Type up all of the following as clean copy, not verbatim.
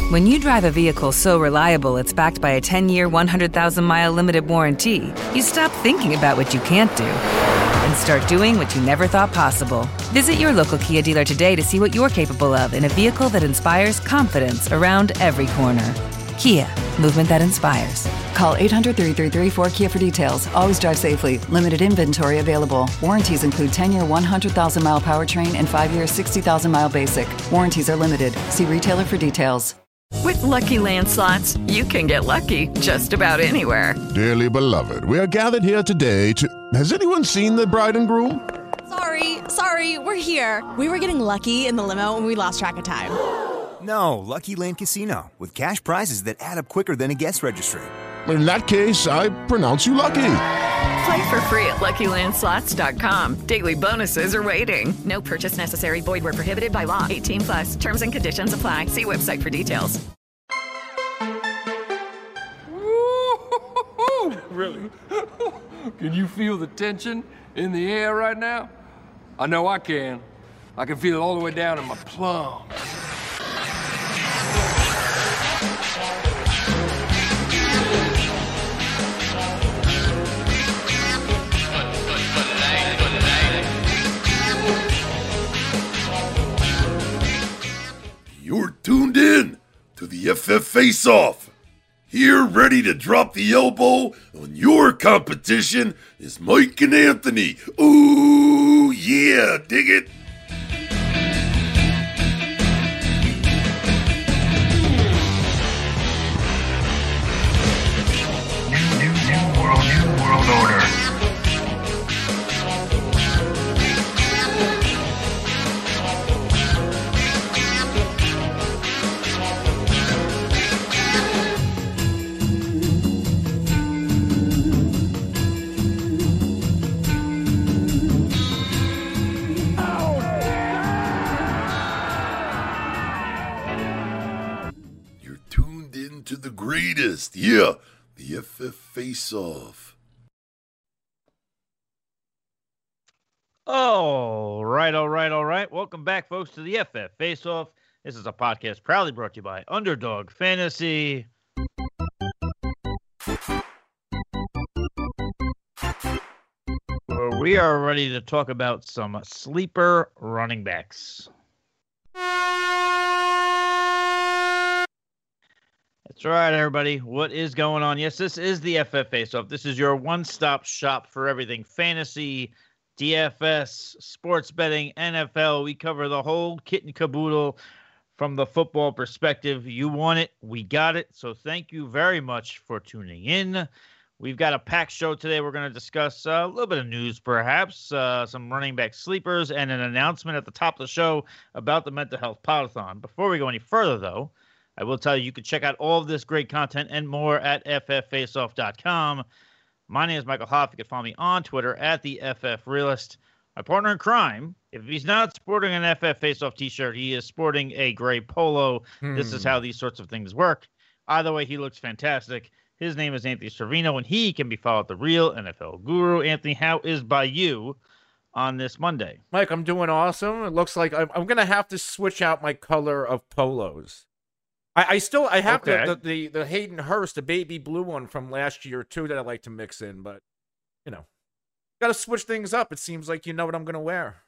When you drive a vehicle so reliable it's backed by a 10-year, 100,000-mile limited warranty, you stop thinking about what you can't do and start doing what you never thought possible. Visit your local Kia dealer today to see what you're capable of in a vehicle that inspires confidence around every corner. Kia, movement that inspires. Call 800-333-4KIA for details. Always drive safely. Limited inventory available. Warranties include 10-year 100,000-mile powertrain and 5-year 60,000-mile basic. Warranties are limited. See retailer for details. With Lucky Land Slots, you can get lucky just about anywhere. Dearly beloved, we are gathered here today to... Has anyone seen the bride and groom? Sorry, we're here. We were getting lucky in the limo and we lost track of time. No, Lucky Land Casino, with cash prizes that add up quicker than a guest registry. In that case, I pronounce you lucky. Play for free at LuckyLandSlots.com. Daily bonuses are waiting. No purchase necessary. Void where prohibited by law. 18+. Terms and conditions apply. See website for details. Really? Can you feel the tension in the air right now? I know I can. I can feel it all the way down in my plums. You're tuned in to the FF Face-Off. Here, ready to drop the elbow on your competition, is Mike and Anthony. Ooh, yeah, dig it? New world order. To the greatest, yeah, the FF Face-Off. All right. Welcome back, folks, to the FF Face-Off. This is a podcast proudly brought to you by Underdog Fantasy. Where we are ready to talk about some sleeper running backs. That's right, everybody. What is going on? Yes, this is the FF Face-Off. This is your one-stop shop for everything fantasy, DFS, sports betting, NFL. We cover the whole kit and caboodle from the football perspective. You want it, we got it. So thank you very much for tuning in. We've got a packed show today. We're going to discuss a little bit of news, perhaps, some running back sleepers, and an announcement at the top of the show about the Mental Health Podathon. Before we go any further, though, I will tell you can check out all of this great content and more at fffaceoff.com. My name is Michael Hoff. You can follow me on Twitter at the FF Realist. My partner in crime, if he's not sporting an FF Faceoff t-shirt, he is sporting a gray polo. This is how these sorts of things work. Either way, he looks fantastic. His name is Anthony Servino, and he can be followed at The Real NFL Guru. Anthony, how is by you on this Monday? Mike, I'm doing awesome. It looks like I'm going to have to switch out my color of polos. I have the Hayden Hurst, the baby blue one from last year too that I like to mix in, but got to switch things up. It seems like you know what I'm gonna wear.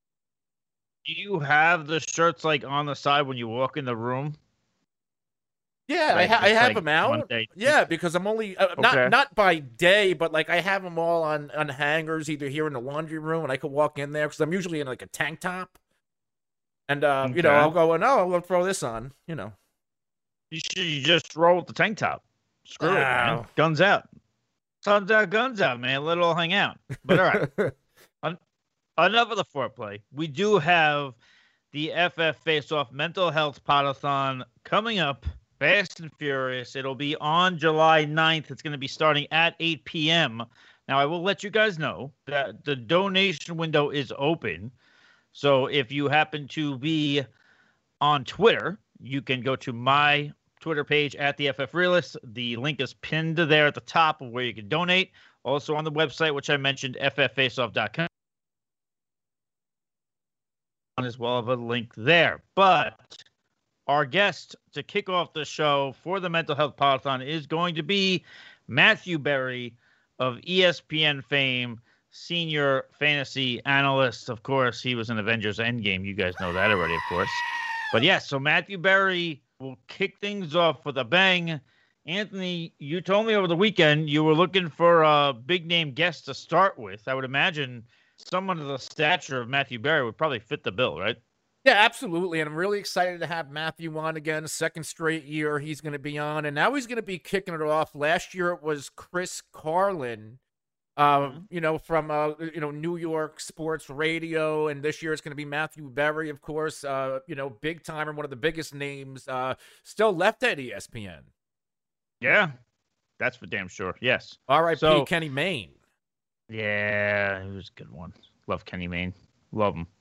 Do you have the shirts like on the side when you walk in the room? Yeah, like, I have like them out. Monday. Yeah, because I'm only not by day, but like I have them all on hangers, either here in the laundry room, and I could walk in there because I'm usually in like a tank top, and I'll go I'll throw this on, You should just roll with the tank top. Screw it, man. Guns out. Guns out, man. Let it all hang out. But all right. Enough of the foreplay. We do have the FF Face-Off Mental Health Podathon coming up fast and furious. It'll be on July 9th. It's going to be starting at 8 p.m. Now, I will let you guys know that the donation window is open. So if you happen to be on Twitter, you can go to my Twitter page at the FF Realist. The link is pinned there at the top of where you can donate. Also on the website, which I mentioned, fffaceoff.com, as well as a link there. But Our guest to kick off the show for the Mental Health Podathon is going to be Matthew Berry of ESPN fame, senior fantasy analyst. Of course, he was in Avengers Endgame. You guys know that already, of course. But yes, so Matthew Berry will kick things off with a bang. Anthony, you told me over the weekend you were looking for a big-name guest to start with. I would imagine someone of the stature of Matthew Berry would probably fit the bill, right? Yeah, absolutely. And I'm really excited to have Matthew on again. Second straight year he's going to be on. And now he's going to be kicking it off. Last year it was Chris Carlin, from New York Sports Radio. And this year it's going to be Matthew Berry, of course, big timer, one of the biggest names still left at ESPN. Yeah, that's for damn sure. Yes. R.I.P. Kenny Mayne. Yeah, he was a good one. Love Kenny Mayne. Love him.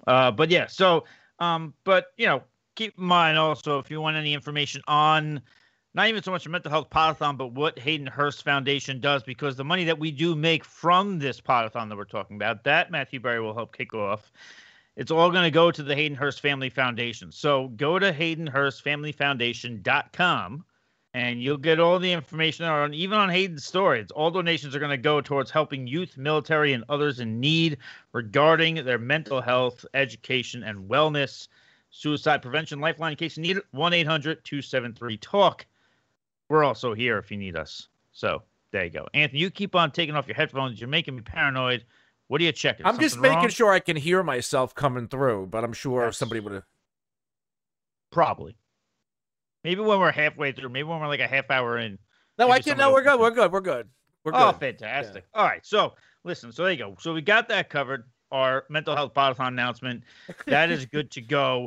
But keep in mind also, if you want any information on not even so much a mental health podathon, but what Hayden Hurst Foundation does, because the money that we do make from this podathon that we're talking about, that Matthew Berry will help kick off. It's all going to go to the Hayden Hurst Family Foundation. So go to HaydenHurstFamilyFoundation.com. And you'll get all the information even on Hayden's story. All donations are going to go towards helping youth, military, and others in need regarding their mental health, education, and wellness. Suicide prevention lifeline in case you need it, 1-800-273-TALK. We're also here if you need us. So there you go. Anthony, you keep on taking off your headphones. You're making me paranoid. What are you checking? I'm just making sure I can hear myself coming through, but I'm sure somebody would have. Probably. Maybe when we're halfway through. Maybe when we're like a half hour in. No, I can. No, we're good. We're good. We're good. We're good. Oh, fantastic. Yeah. All right. So, listen. So, there you go. So, we got that covered. Our mental health podathon announcement. That is good to go.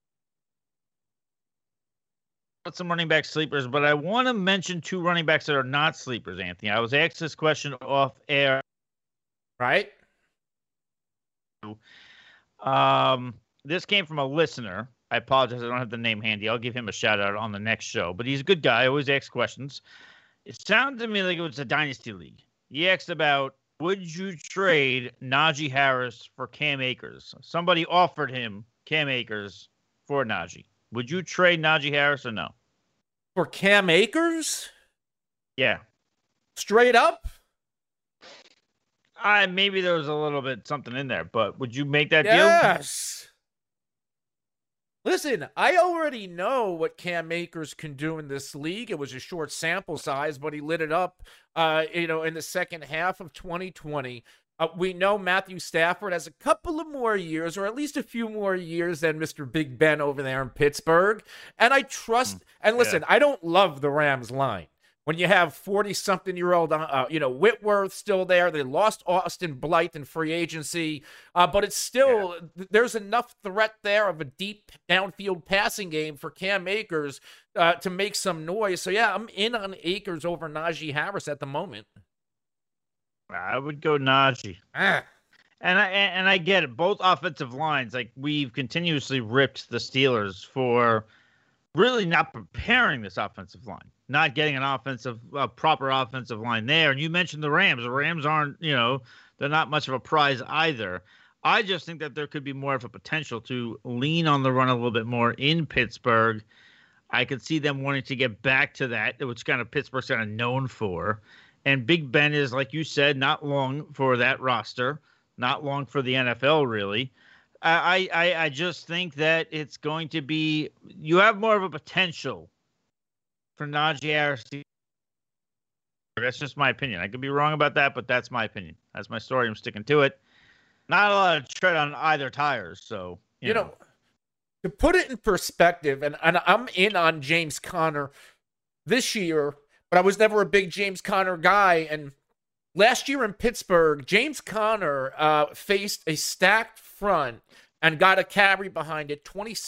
Got some running back sleepers, but I want to mention two running backs that are not sleepers, Anthony. I was asked this question off air. Right? This came from a listener. I apologize. I don't have the name handy. I'll give him a shout out on the next show. But he's a good guy. I always asks questions. It sounded to me like it was a dynasty league. He asked about, would you trade Najee Harris for Cam Akers? Somebody offered him Cam Akers for Najee. Would you trade Najee Harris or no? For Cam Akers? Yeah. Straight up? Maybe there was a little bit something in there, but would you make that deal? Yes. Listen, I already know what Cam Akers can do in this league. It was a short sample size, but he lit it up, in the second half of 2020. We know Matthew Stafford has a couple of more years, or at least a few more years than Mr. Big Ben over there in Pittsburgh. And I trust, and listen, I don't love the Rams line. When you have 40-something-year-old, Whitworth still there. They lost Austin Blythe in free agency. But it's still, there's enough threat there of a deep downfield passing game for Cam Akers to make some noise. So, yeah, I'm in on Akers over Najee Harris at the moment. I would go Najee. And I get it. Both offensive lines, like we've continuously ripped the Steelers for really not preparing this offensive line, not getting a proper offensive line there. And you mentioned the Rams. The Rams aren't, they're not much of a prize either. I just think that there could be more of a potential to lean on the run a little bit more in Pittsburgh. I could see them wanting to get back to that, which kind of Pittsburgh's kind of known for. And Big Ben is, like you said, not long for that roster, not long for the NFL, really. I just think that it's going to be – you have more of a potential for Najee Harris. That's just my opinion. I could be wrong about that, but that's my opinion. That's my story. I'm sticking to it. Not a lot of tread on either tires, so you know. To put it in perspective, and I'm in on James Conner this year, but I was never a big James Conner guy. And last year in Pittsburgh, James Conner faced a stacked front and got a carry behind it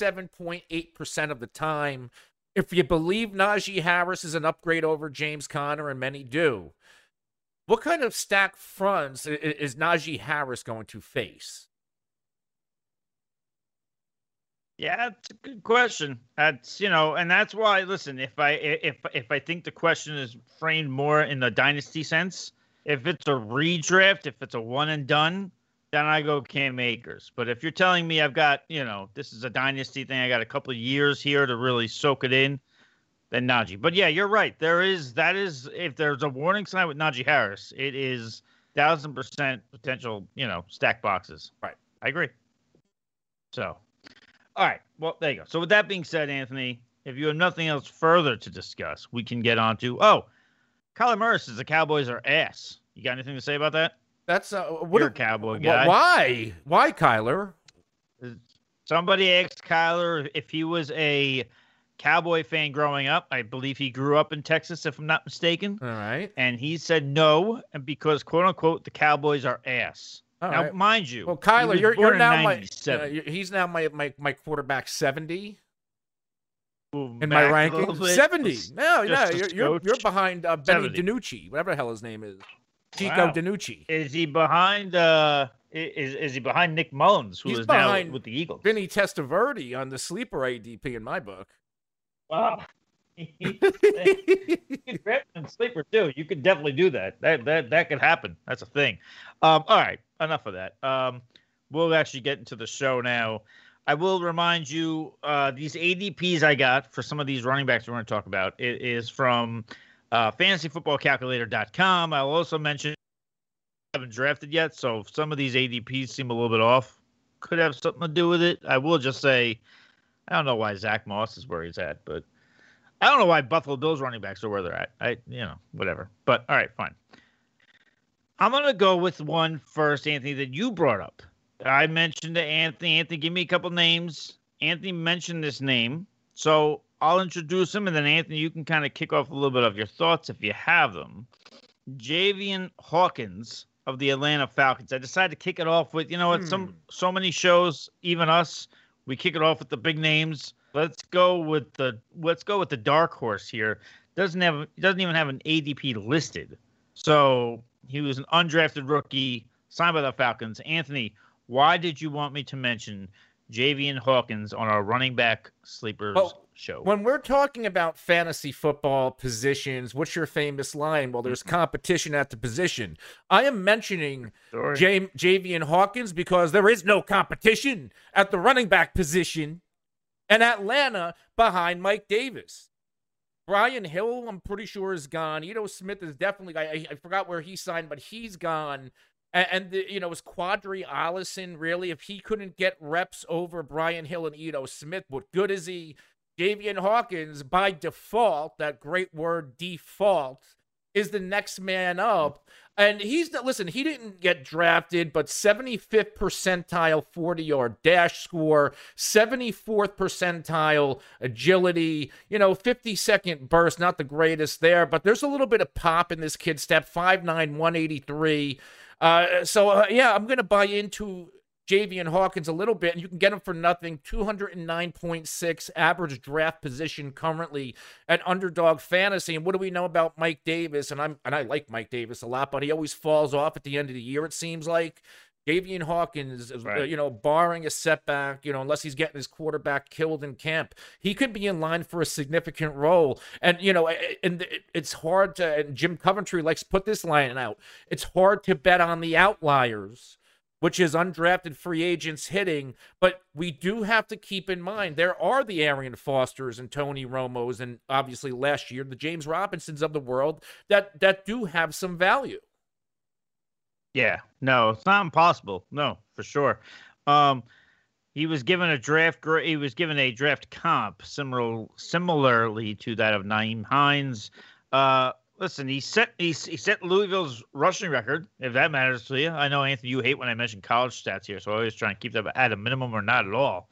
27.8% of the time. If you believe Najee Harris is an upgrade over James Conner, and many do, what kind of stacked fronts is Najee Harris going to face? Yeah, that's a good question. That's, and that's why, listen, if I think the question is framed more in the dynasty sense, if it's a redraft, if it's a one and done, then I go Cam Akers. But if you're telling me I've got, this is a dynasty thing, I got a couple of years here to really soak it in, then Najee. But yeah, you're right. If there's a warning sign with Najee Harris, it is 1,000% potential, stack boxes. Right. I agree. So, all right. Well, there you go. So with that being said, Anthony, if you have nothing else further to discuss, we can get on to, Kyler Murray says the Cowboys are ass. You got anything to say about that? That's you're a Cowboy guy. Why, Kyler? Somebody asked Kyler if he was a Cowboy fan growing up. I believe he grew up in Texas, if I'm not mistaken. All right. And he said no, and because quote unquote the Cowboys are ass. Now, mind you, well, Kyler, you're now he's now my quarterback 70 in my ranking. 70. No, you're behind Benny DiNucci, whatever the hell his name is. Chico DiNucci. Is he behind? Is he behind Nick Mullins, who is now with the Eagles? Vinny Testaverde on the sleeper ADP in my book. Wow. You could grab him sleeper too. You could definitely do that. That could happen. That's a thing. All right, enough of that. We'll actually get into the show now. I will remind you these ADPs I got for some of these running backs we're going to talk about. It is from fantasyfootballcalculator.com. I'll also mention I haven't drafted yet, so if some of these ADPs seem a little bit off, could have something to do with it. I will just say, I don't know why Zach Moss is where he's at, but I don't know why Buffalo Bills running backs are where they're at. Whatever. But all right, fine. I'm going to go with one first, Anthony, that you brought up. I mentioned to Anthony. Anthony, give me a couple names. Anthony mentioned this name. So I'll introduce him, and then, Anthony, you can kind of kick off a little bit of your thoughts if you have them. Javian Hawkins of the Atlanta Falcons. I decided to kick it off with, so many shows, even us, we kick it off with the big names. Let's go with the dark horse here. Doesn't even have an ADP listed. So he was an undrafted rookie signed by the Falcons. Anthony, why did you want me to mention Javian Hawkins on our running back sleepers show? When we're talking about fantasy football positions, what's your famous line? Well, there's competition at the position. I am mentioning Javian Hawkins because there is no competition at the running back position. And Atlanta behind Mike Davis. Brian Hill, I'm pretty sure, is gone. Ito Smith is definitely, I forgot where he signed, but he's gone. And is Quadri Allison really? If he couldn't get reps over Brian Hill and Ito Smith, what good is he? Javian Hawkins, by default, that great word default, is the next man up. And he didn't get drafted, but 75th percentile 40-yard dash score, 74th percentile agility, 50-second burst, not the greatest there, but there's a little bit of pop in this kid's step, 5'9", 183. I'm going to buy into Javian Hawkins a little bit, and you can get him for nothing. 209.6 average draft position currently at Underdog Fantasy. And what do we know about Mike Davis? And I like Mike Davis a lot, but he always falls off at the end of the year, it seems like. Javian Hawkins, right, barring a setback, unless he's getting his quarterback killed in camp, he could be in line for a significant role. And, and it's hard to, and Jim Coventry likes to put this line out, it's hard to bet on the outliers, which is undrafted free agents hitting. But we do have to keep in mind, there are the Arian Fosters and Tony Romos, and obviously last year, the James Robinsons of the world that do have some value. Yeah, no, it's not impossible. No, for sure. He was given a draft comp similarly to that of Nyheim Hines. Listen, he set Louisville's rushing record, if that matters to you. I know, Anthony, you hate when I mention college stats here, so I always try and keep that at a minimum or not at all.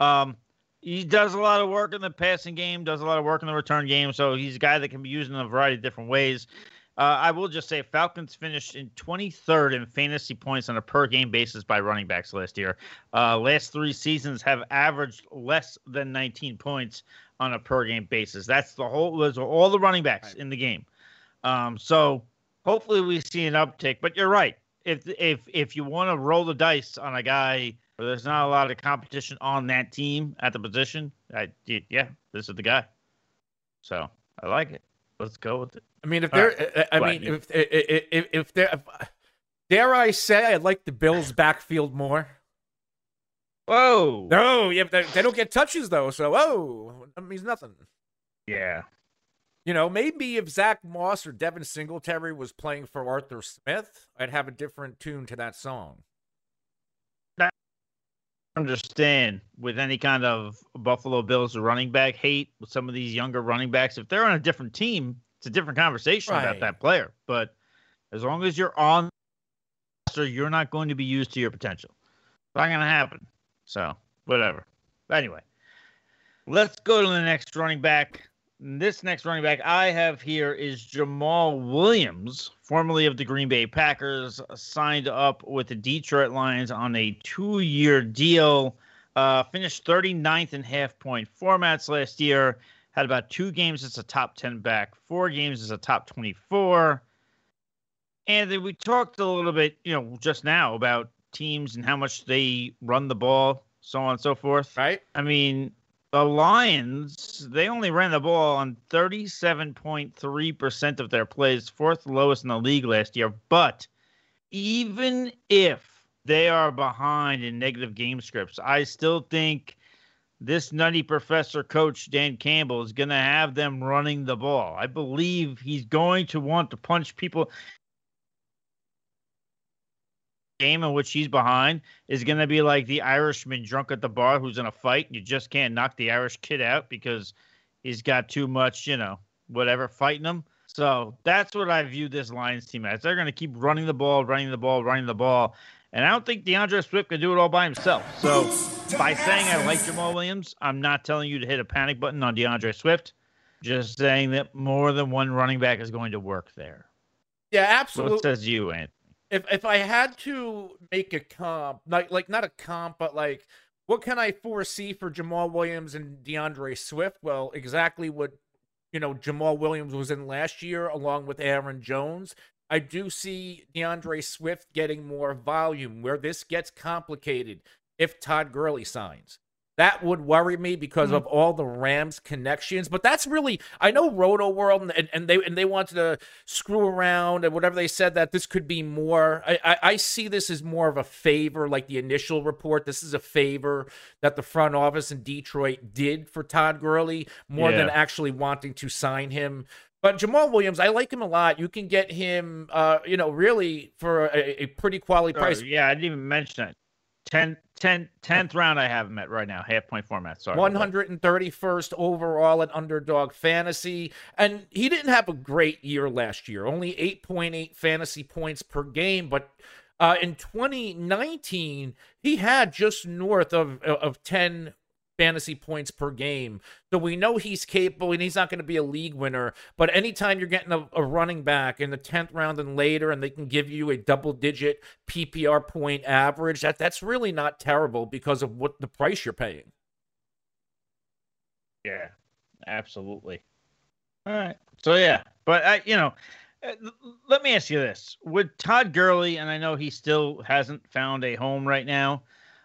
He does a lot of work in the passing game, does a lot of work in the return game, so he's a guy that can be used in a variety of different ways. I will just say Falcons finished in 23rd in fantasy points on a per-game basis by running backs last year. Last 3 seasons have averaged less than 19 points on a per-game basis. Those are all the running backs in the game. So hopefully we see an uptick. But you're right. If you want to roll the dice on a guy where there's not a lot of competition on that team at the position, this is the guy. So I like it. Let's go with it. I mean, Dare I say I like the Bills' backfield more? Whoa. No, yeah, they don't get touches, though, so, that means nothing. Yeah. You know, maybe if Zach Moss or Devin Singletary was playing for Arthur Smith, I'd have a different tune to that song. I understand with any kind of Buffalo Bills running back hate with some of these younger running backs. If they're on a different team, it's a different conversation about that player. But as long as you're on, you're not going to be used to your potential. It's not going to happen. So, whatever. Anyway, let's go to the next running back. This next running back I have here is Jamal Williams, formerly of the Green Bay Packers, signed up with the Detroit Lions on a 2-year deal. Finished 39th in half-point formats last year. Had about 2 games as a top 10 back, 4 games as a top 24. And then we talked a little bit, just now about teams and how much they run the ball, so on and so forth. Right. I mean, the Lions, they only ran the ball on 37.3% of their plays, 4th lowest in the league last year. But even if they are behind in negative game scripts, I still think this nutty professor coach, Dan Campbell, is going to have them running the ball. I believe he's going to want to punch people. Game in which he's behind is going to be like the Irishman drunk at the bar who's in a fight. And you just can't knock the Irish kid out because he's got too much, whatever, fighting him. So that's what I view this Lions team as. They're going to keep running the ball. And I don't think DeAndre Swift can do it all by himself. So by saying I like Jamal Williams, I'm not telling you to hit a panic button on DeAndre Swift. Just saying that more than one running back is going to work there. Yeah, absolutely. What says you, Anthony? If I had to make a comp, like not a comp, but like what can I foresee for Jamal Williams and DeAndre Swift? Well, exactly what Jamal Williams was in last year, along with Aaron Jones. I do see DeAndre Swift getting more volume. Where this gets complicated, if Todd Gurley signs. That would worry me because of all the Rams connections. But that's really, I know Roto World and they wanted to screw around and whatever they said that this could be more. I see this as more of a favor, like the initial report. This is a favor that the front office in Detroit did for Todd Gurley more than actually wanting to sign him. But Jamal Williams, I like him a lot. You can get him, really for a pretty quality price. Yeah, I didn't even mention it. 10th round I have him at right now, half-point format. Sorry. 131st overall at Underdog Fantasy. And he didn't have a great year last year, only 8.8 fantasy points per game. But in 2019, he had just north of 10 fantasy points per game. So we know he's capable, and he's not going to be a league winner. But anytime you're getting a running back in the 10th round and later, and they can give you a double-digit PPR point average, that's really not terrible because of what the price you're paying. Yeah, absolutely. All right. So, yeah. But, let me ask you this. With Todd Gurley, and I know he still hasn't found a home right now,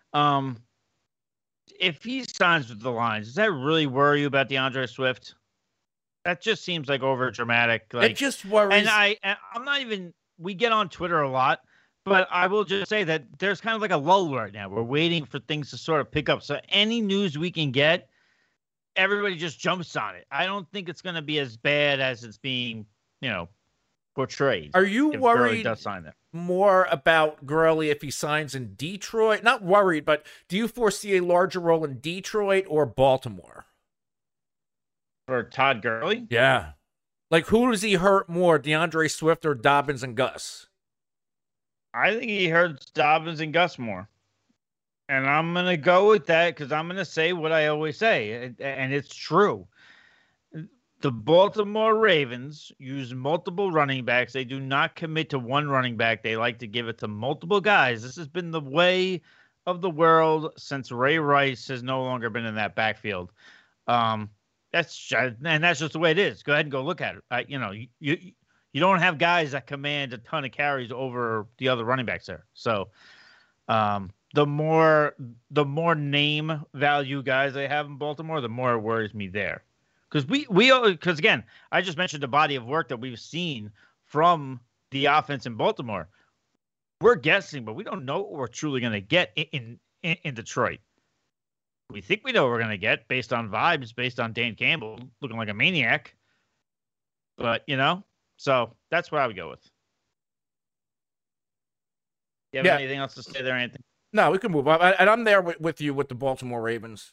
if he signs with the Lions, does that really worry you about DeAndre Swift? That just seems like over dramatic. It just worries. And I'm not even. We get on Twitter a lot, but I will just say that there's kind of like a lull right now. We're waiting for things to sort of pick up. So any news we can get, everybody just jumps on it. I don't think it's going to be as bad as it's being, portrayed. Are you worried does sign there? More about Gurley if he signs in Detroit? Not worried, but do you foresee a larger role in Detroit or Baltimore? For Todd Gurley? Yeah. Like, who does he hurt more, DeAndre Swift or Dobbins and Gus? I think he hurts Dobbins and Gus more. And I'm going to go with that because I'm going to say what I always say, and it's true. The Baltimore Ravens use multiple running backs. They do not commit to one running back. They like to give it to multiple guys. This has been the way of the world since Ray Rice has no longer been in that backfield. That's just the way it is. Go ahead and go look at it. You don't have guys that command a ton of carries over the other running backs there. So the more name value guys they have in Baltimore, the more it worries me there. Because again, I just mentioned the body of work that we've seen from the offense in Baltimore. we're guessing, but we don't know what we're truly going to get in Detroit. We think we know what we're going to get based on vibes, based on Dan Campbell looking like a maniac. But, so that's what I would go with. You have anything else to say there, Anthony? No, we can move on. And I'm there with you with the Baltimore Ravens.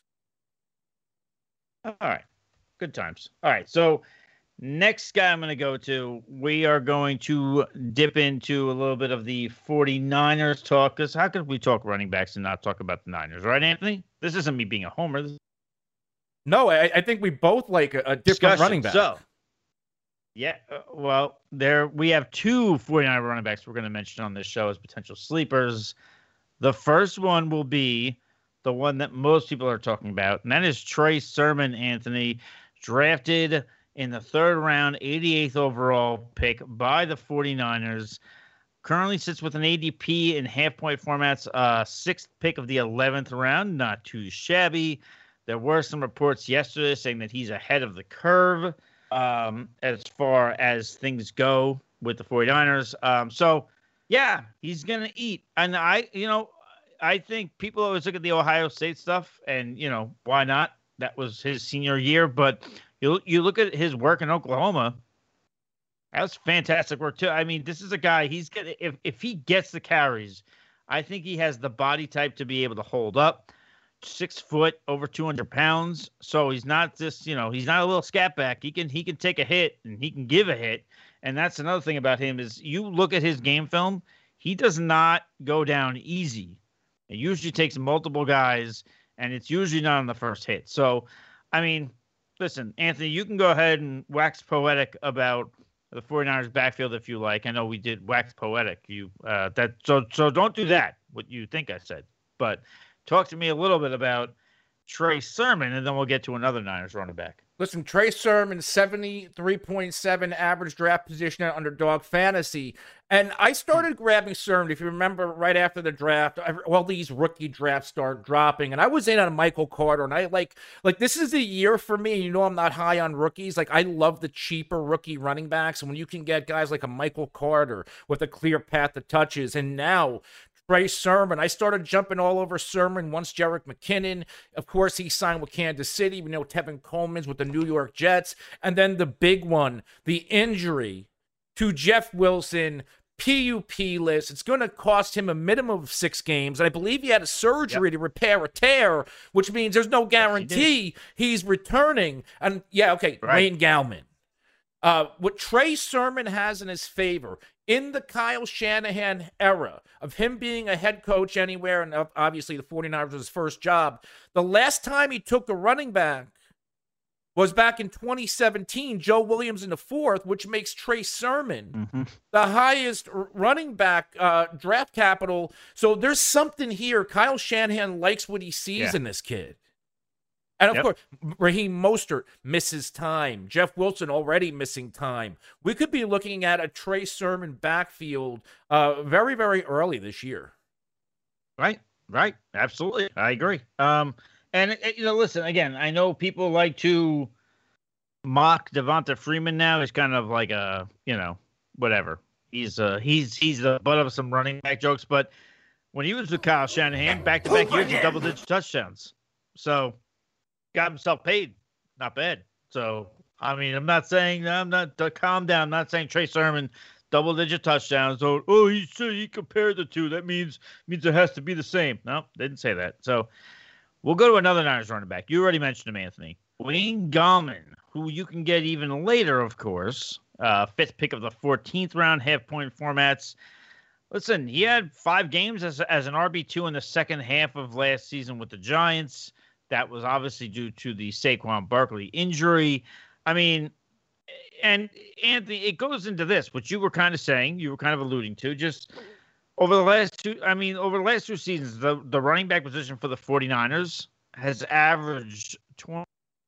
All right. Good times. All right. So next guy I'm going to go to, we are going to dip into a little bit of the 49ers talk. Because how could we talk running backs and not talk about the Niners? Right, Anthony? This isn't me being a homer. No, I think we both like a different running back. So, yeah, we have two 49er running backs we're going to mention on this show as potential sleepers. The first one will be the one that most people are talking about, and that is Trey Sermon, Anthony, drafted in the 3rd round, 88th overall pick by the 49ers. Currently sits with an ADP in half-point formats, 6th pick of the 11th round, not too shabby. There were some reports yesterday saying that he's ahead of the curve as far as things go with the 49ers. So, yeah, he's going to eat. And I think people always look at the Ohio State stuff and, why not? That was his senior year. But you look at his work in Oklahoma, that was fantastic work too. I mean, this is a guy, he's gonna, if he gets the carries, I think he has the body type to be able to hold up. 6 foot, over 200 pounds. So he's not this, he's not a little scat back. He can take a hit and he can give a hit. And that's another thing about him is you look at his game film, he does not go down easy. It usually takes multiple guys, and it's usually not on the first hit. So, I mean, listen, Anthony, you can go ahead and wax poetic about the 49ers backfield if you like. I know we did wax poetic. So don't do that, what you think I said. But talk to me a little bit about Trey Sermon, and then we'll get to another Niners running back. Listen, Trey Sermon, 73.7 average draft position at Underdog Fantasy. And I started grabbing Sermon, if you remember, right after the draft. All these rookie drafts start dropping. And I was in on Michael Carter. And I like this is a year for me. I'm not high on rookies. I love the cheaper rookie running backs. And when you can get guys like a Michael Carter with a clear path to touches. And now Trey Sermon. I started jumping all over Sermon once Jerick McKinnon. Of course, he signed with Kansas City. We know Tevin Coleman's with the New York Jets. And then the big one, the injury to Jeff Wilson, PUP list. It's going to cost him a minimum of 6 games. And I believe he had a surgery to repair a tear, which means there's no guarantee he's returning. And Wayne Gallman. What Trey Sermon has in his favor in the Kyle Shanahan era of him being a head coach anywhere, and obviously the 49ers was his first job, the last time he took a running back was back in 2017, Joe Williams in the 4th, which makes Trey Sermon the highest running back draft capital. So there's something here. Kyle Shanahan likes what he sees in this kid. And, of course, Raheem Mostert misses time. Jeff Wilson already missing time. We could be looking at a Trey Sermon backfield very, very early this year. Right. Absolutely. I agree. And, listen, again, I know people like to mock Devonta Freeman now. He's kind of like a, whatever. He's the butt of some running back jokes. But when he was with Kyle Shanahan, back-to-back years of double-digit touchdowns. So got himself paid. Not bad. So, I mean, calm down. I'm not saying Trey Sermon, double-digit touchdowns. He said he compared the two. That means it has to be the same. No, didn't say that. So we'll go to another Niners running back. You already mentioned him, Anthony. Wayne Gallman, who you can get even later, of course. 5th pick of the 14th round, half-point formats. Listen, he had 5 games as an RB2 in the second half of last season with the Giants. That was obviously due to the Saquon Barkley injury. I mean, and Anthony, it goes into this, what you were kind of saying, you were kind of alluding to, just over the last 2 seasons, the running back position for the 49ers has averaged 20.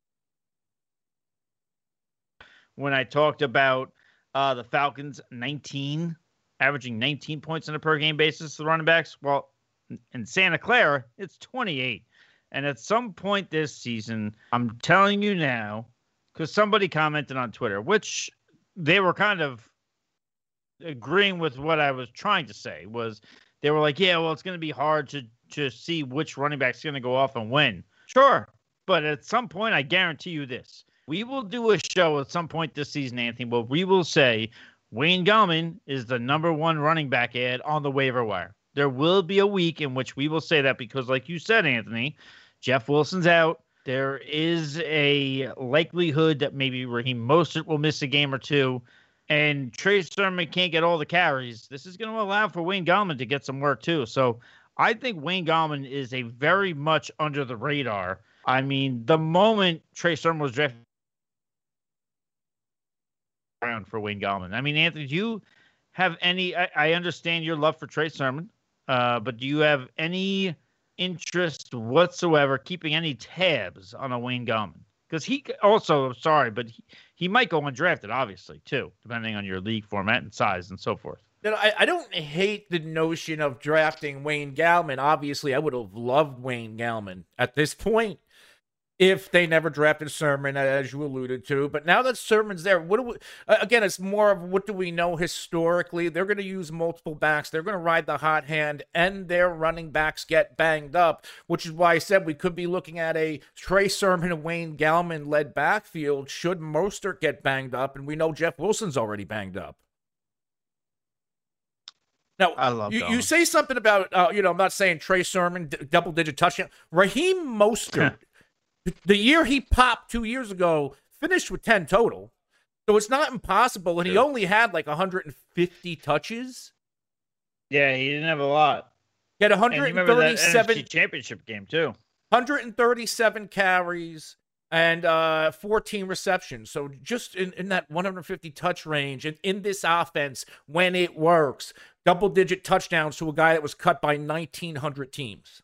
When I talked about the Falcons, averaging 19 points on a per game basis, the running backs, well, in Santa Clara, it's 28. And at some point this season, I'm telling you now, because somebody commented on Twitter, which they were kind of agreeing with what I was trying to say was they were like, yeah, well, it's going to be hard to see which running back's going to go off and when. Sure. But at some point, I guarantee you this. We will do a show at some point this season, Anthony, where we will say Wayne Gallman is the number 1 running back ad on the waiver wire. There will be a week in which we will say that because, like you said, Anthony, Jeff Wilson's out. There is a likelihood that maybe Raheem Mostert will miss a game or two, and Trey Sermon can't get all the carries. This is going to allow for Wayne Gallman to get some work too. So I think Wayne Gallman is a very much under the radar. I mean, the moment Trey Sermon was drafted around for Wayne Gallman. I mean, Anthony, do you have any? I understand your love for Trey Sermon, but do you have any interest whatsoever keeping any tabs on a Wayne Gallman? Because he also, sorry, but he might go undrafted, obviously, too, depending on your league format and size and so forth. You know, I don't hate the notion of drafting Wayne Gallman. Obviously, I would have loved Wayne Gallman at this point if they never drafted Sermon, as you alluded to. But now that Sermon's there, again, it's more of what do we know historically? They're going to use multiple backs. They're going to ride the hot hand, and their running backs get banged up, which is why I said we could be looking at a Trey Sermon and Wayne Gallman-led backfield should Mostert get banged up, and we know Jeff Wilson's already banged up. Now, I love you say something about, I'm not saying Trey Sermon, double-digit touchdown. Raheem Mostert, the year he popped 2 years ago, finished with 10 total. So it's not impossible. And he only had like 150 touches. Yeah, he didn't have a lot. He had 137 NFC championship game too. 137 carries and 14 receptions. So just in that 150 touch range, and in this offense, when it works, double-digit touchdowns to a guy that was cut by 1,900 teams.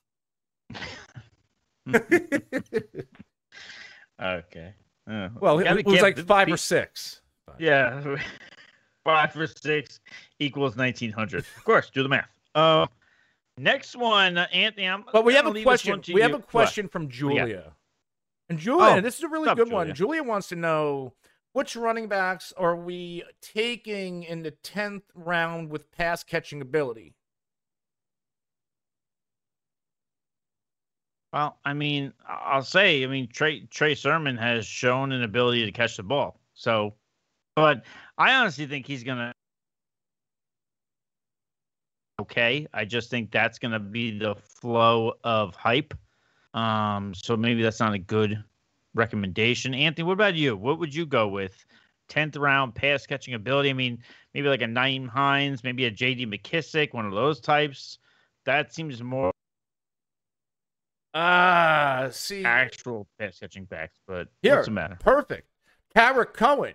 Okay. Well, it was like 5 or 6. Yeah. 5 or 6 equals 1,900. Of course, do the math. Next one, Anthony. But we have a question. We have a question from Julia. And Julia, this is a really good one. Julia wants to know, which running backs are we taking in the 10th round with pass catching ability? Well, I mean, I'll say, Trey Sermon has shown an ability to catch the ball. So, but I honestly think he's going to. Okay. I just think that's going to be the flow of hype. So maybe that's not a good recommendation. Anthony, what about you? What would you go with? 10th round pass catching ability. I mean, maybe like a Nyheim Hines, maybe a J.D. McKissick, one of those types. That seems more. See, actual pass catching backs, but here, what's the matter? Perfect. Tarik Cohen.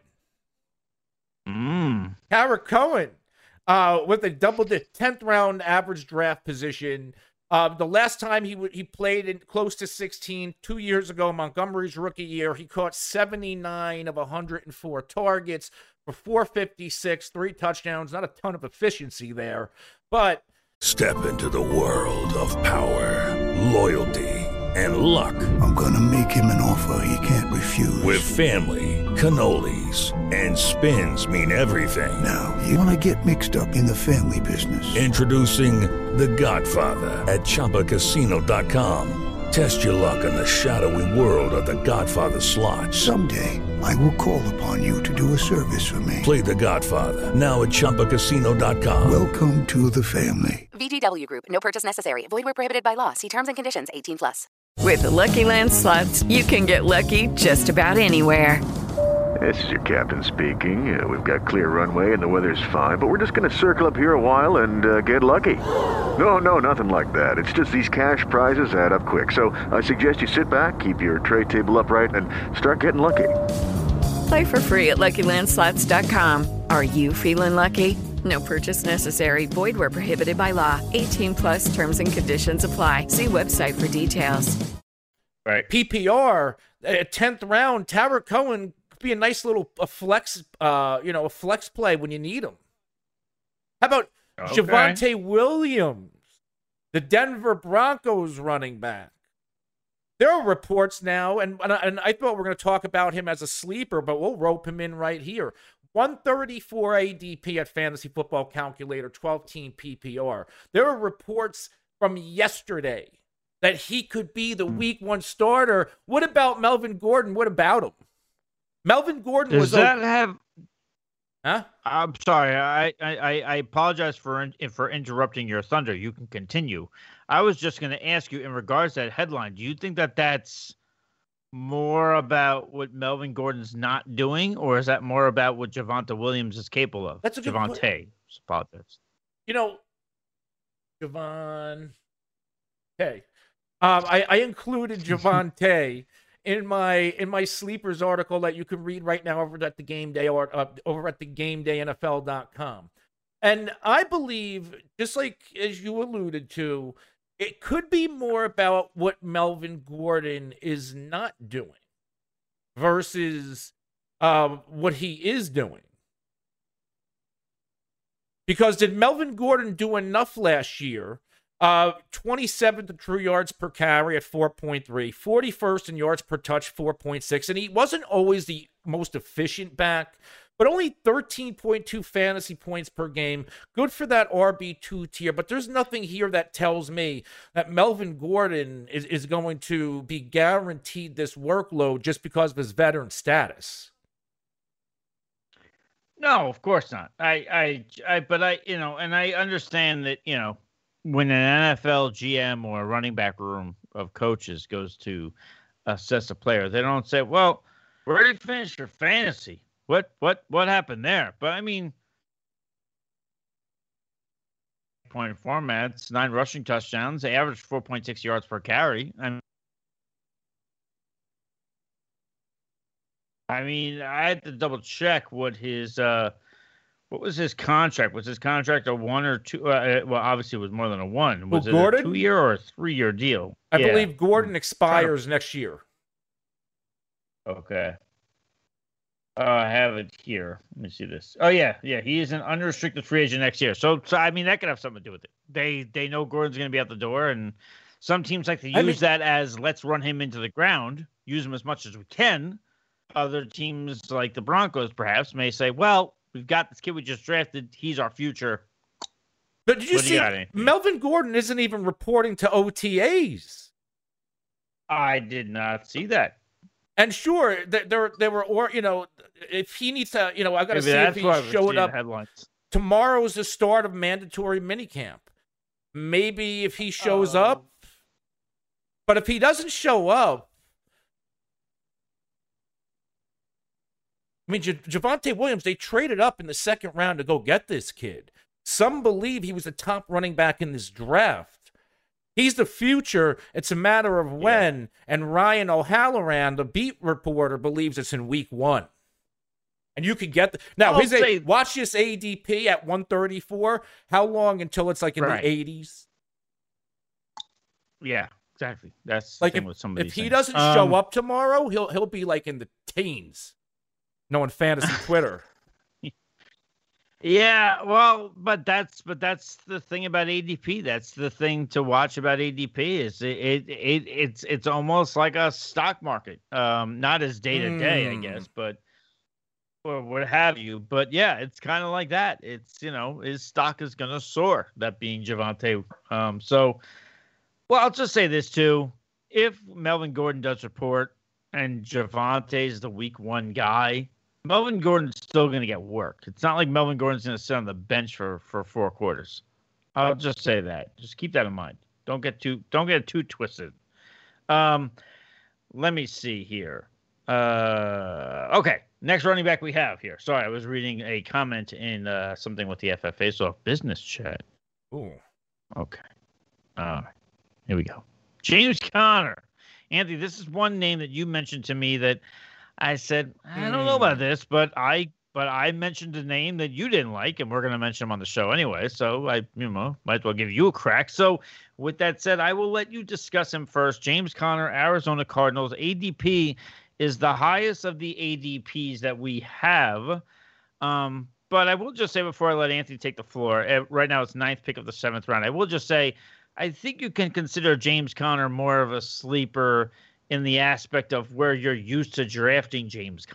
Tarik Cohen, with a double-digit 10th round average draft position. The last time he played in close to 16, 2 years ago, Montgomery's rookie year, he caught 79 of 104 targets for 456, 3 touchdowns. Not a ton of efficiency there, but step into the world of power, loyalty, and luck. I'm gonna make him an offer he can't refuse. With family, cannolis, and spins mean everything. Now, you wanna get mixed up in the family business. Introducing The Godfather at ChumbaCasino.com. Test your luck in the shadowy world of The Godfather slot. Someday, I will call upon you to do a service for me. Play The Godfather, now at ChumbaCasino.com. Welcome to the family. VGW Group. No purchase necessary. Void where prohibited by law. See terms and conditions. 18+. With the Lucky Land Slots, you can get lucky just about anywhere. This is your captain speaking. We've got clear runway and the weather's fine, but we're just going to circle up here a while and get lucky. No, nothing like that. It's just these cash prizes add up quick. So I suggest you sit back, keep your tray table upright, and start getting lucky. Play for free at LuckyLandSlots.com. Are you feeling lucky? No purchase necessary. Void where prohibited by law. 18+ terms and conditions apply. See website for details. Right. PPR, 10th round, Tarik Cohen could be a nice little flex play when you need him. How about Javonte Williams, the Denver Broncos running back? There are reports now, and I thought we were going to talk about him as a sleeper, but we'll rope him in right here. 134 ADP at Fantasy Football Calculator, 12-team PPR. There are reports from yesterday that he could be the week 1 starter. What about Melvin Gordon? What about him? Melvin Gordon Does that have... Huh? I'm sorry. I apologize for interrupting your thunder. You can continue. I was just going to ask you in regards to that headline, do you think that that's more about what Melvin Gordon's not doing, or is that more about what Javonte Williams is capable of? That's a good Javonte. Apologize. You know, Javon... Okay. I included Javonte in my sleepers article that you can read right now over at the Game Day or over at the GameDayNFL.com. And I believe, just like as you alluded to, it could be more about what Melvin Gordon is not doing versus what he is doing. Because did Melvin Gordon do enough last year? 27th in true yards per carry at 4.3, 41st in yards per touch, 4.6. And he wasn't always the most efficient back, but only 13.2 fantasy points per game. Good for that RB2 tier, but there's nothing here that tells me that Melvin Gordon is going to be guaranteed this workload just because of his veteran status. No, of course not. But I understand that, when an NFL GM or a running back room of coaches goes to assess a player, they don't say, well, where did you finish your fantasy? What happened there? But I mean, point formats, 9 rushing touchdowns, they averaged 4.6 yards per carry. I mean, I had to double check what his what was his contract? Was his contract a 1 or 2? Well, obviously it was more than a 1. Was it Gordon? A 2-year or a 3-year deal? I believe Gordon expires next year. Okay. I have it here. Let me see this. Oh, yeah. He is an unrestricted free agent next year. So I mean, that could have something to do with it. They know Gordon's going to be out the door, and some teams like to use that as let's run him into the ground, use him as much as we can. Other teams like the Broncos perhaps may say, well, we've got this kid we just drafted. He's our future. But did you see Melvin Gordon isn't even reporting to OTAs? I did not see that. And sure, there were, or if he needs to, I got to see if he showed up. Headlines. Tomorrow's the start of mandatory minicamp. Maybe if he shows up, but if he doesn't show up, I mean, Javonte Williams, they traded up in the 2nd round to go get this kid. Some believe he was the top running back in this draft. He's the future. It's a matter of when. Yeah. And Ryan O'Halloran, the beat reporter, believes it's in week 1. And you could get now. Watch this ADP at 134. How long until it's like in the 80s? Yeah, exactly. That's the thing with some of these if he things. Doesn't show up tomorrow, he'll be like in the teens. Knowing fantasy Twitter. Yeah, well, but that's the thing about ADP. That's the thing to watch about ADP is it's almost like a stock market. Not as day to day, I guess, but or what have you. But yeah, it's kind of like that. It's his stock is gonna soar. That being Javonte. Well, I'll just say this too: if Melvin Gordon does report and Javonte is the week 1 guy, Melvin Gordon's still going to get work. It's not like Melvin Gordon's going to sit on the bench for 4 quarters. I'll just say that. Just keep that in mind. Don't get it too twisted. Let me see here. Okay, next running back we have here. Sorry, I was reading a comment in something with the FFA Soft business chat. Ooh. Okay. All right. Here we go. James Conner. Anthony, this is one name that you mentioned to me that I said, I don't know about this, but I mentioned a name that you didn't like, and we're going to mention him on the show anyway. So I, might as well give you a crack. So with that said, I will let you discuss him first. James Conner, Arizona Cardinals. ADP is the highest of the ADPs that we have. But I will just say before I let Anthony take the floor, right now it's 9th pick of the 7th round. I will just say, I think you can consider James Conner more of a sleeper in the aspect of where you're used to drafting James Conner.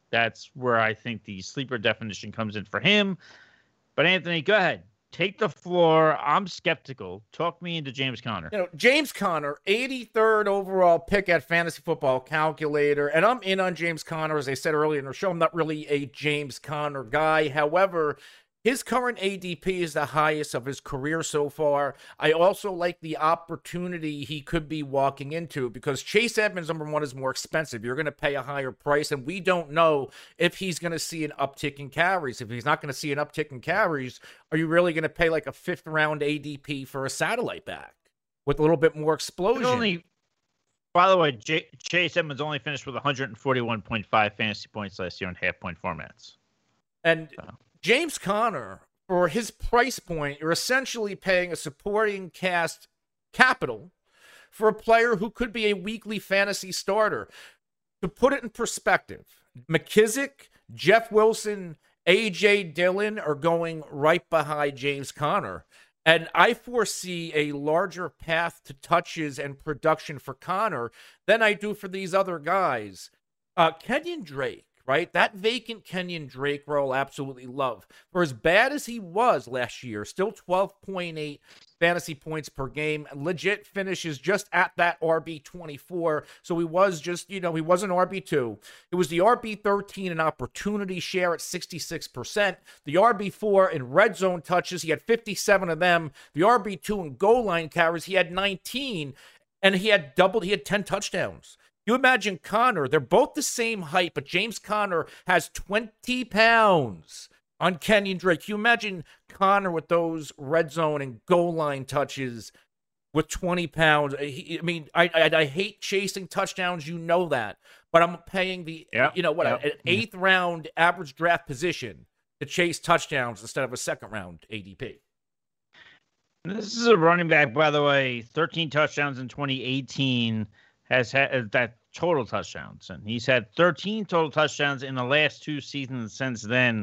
That's where I think the sleeper definition comes in for him. But Anthony, go ahead. Take the floor. I'm skeptical. Talk me into James Conner. James Conner, 83rd overall pick at Fantasy Football Calculator. And I'm in on James Conner. As I said earlier in the show, I'm not really a James Conner guy. However, his current ADP is the highest of his career so far. I also like the opportunity he could be walking into because Chase Edmonds, number one, is more expensive. You're going to pay a higher price, and we don't know if he's going to see an uptick in carries. If he's not going to see an uptick in carries, are you really going to pay like a 5th-round ADP for a satellite back with a little bit more explosion? By the way, Chase Edmonds only finished with 141.5 fantasy points last year in half-point formats. And James Conner, for his price point, you're essentially paying a supporting cast capital for a player who could be a weekly fantasy starter. To put it in perspective, McKissick, Jeff Wilson, A.J. Dillon are going right behind James Conner. And I foresee a larger path to touches and production for Conner than I do for these other guys. Kenyon Drake. Right? That vacant Kenyon Drake role, absolutely love. For as bad as he was last year, still 12.8 fantasy points per game. Legit finishes just at that RB24. So he was just, he was an RB2. It was the RB13 in opportunity share at 66%. The RB4 in red zone touches, he had 57 of them. The RB2 in goal line carries, he had 19. And he had 10 touchdowns. You imagine Conner, they're both the same height, but James Conner has 20 pounds on Kenyon Drake. You imagine Conner with those red zone and goal line touches with 20 pounds. I hate chasing touchdowns, you know that, but I'm paying an 8th round average draft position to chase touchdowns instead of a 2nd round ADP. This is a running back, by the way, 13 touchdowns in 2018. Has had that total touchdowns, and he's had 13 total touchdowns in the last 2 seasons since then.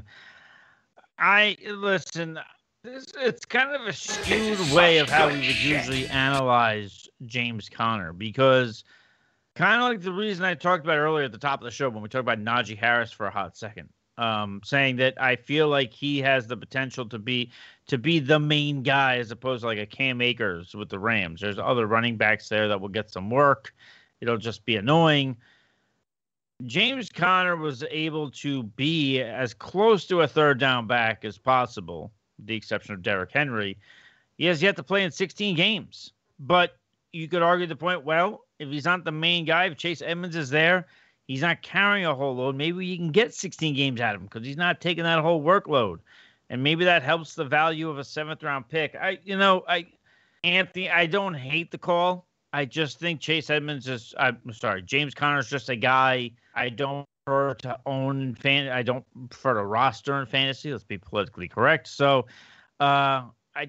It's kind of a skewed way of how we would usually analyze James Conner, because kind of like the reason I talked about earlier at the top of the show when we talked about Najee Harris for a hot second, saying that I feel like he has the potential to be the main guy as opposed to like a Cam Akers with the Rams. There's other running backs there that will get some work. It'll just be annoying. James Conner was able to be as close to a 3rd down back as possible, with the exception of Derrick Henry. He has yet to play in 16 games. But you could argue the point, well, if he's not the main guy, if Chase Edmonds is there, he's not carrying a whole load. Maybe you can get 16 games out of him because he's not taking that whole workload. And maybe that helps the value of a 7th-round pick. Anthony, I don't hate the call. I just think James Conner is just a guy I don't prefer to own. I don't prefer to roster in fantasy. Let's be politically correct. So, I